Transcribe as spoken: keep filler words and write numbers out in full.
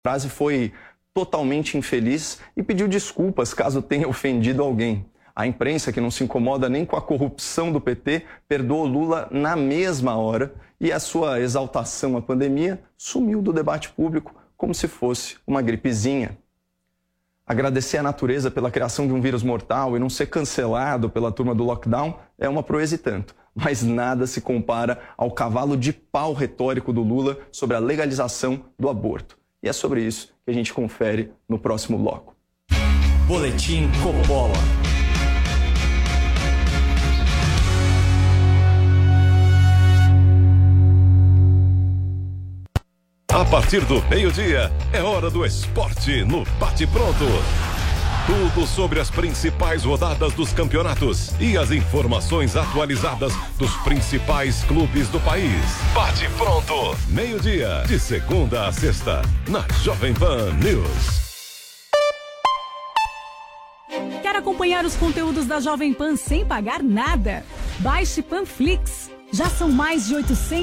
frase foi totalmente infeliz e pediu desculpas caso tenha ofendido alguém. A imprensa, que não se incomoda nem com a corrupção do P T, perdoou Lula na mesma hora e a sua exaltação à pandemia sumiu do debate público como se fosse uma gripezinha. Agradecer à natureza pela criação de um vírus mortal e não ser cancelado pela turma do lockdown é uma proeza e tanto, mas nada se compara ao cavalo de pau retórico do Lula sobre a legalização do aborto. E é sobre isso que a gente confere no próximo bloco. Boletim Coppola. A partir do meio-dia, é hora do esporte no Bate Pronto. Tudo sobre as principais rodadas dos campeonatos e as informações atualizadas dos principais clubes do país. Bate Pronto, meio-dia, de segunda a sexta, na Jovem Pan News. Quer acompanhar os conteúdos da Jovem Pan sem pagar nada? Baixe Panflix. Já são mais de oitocentos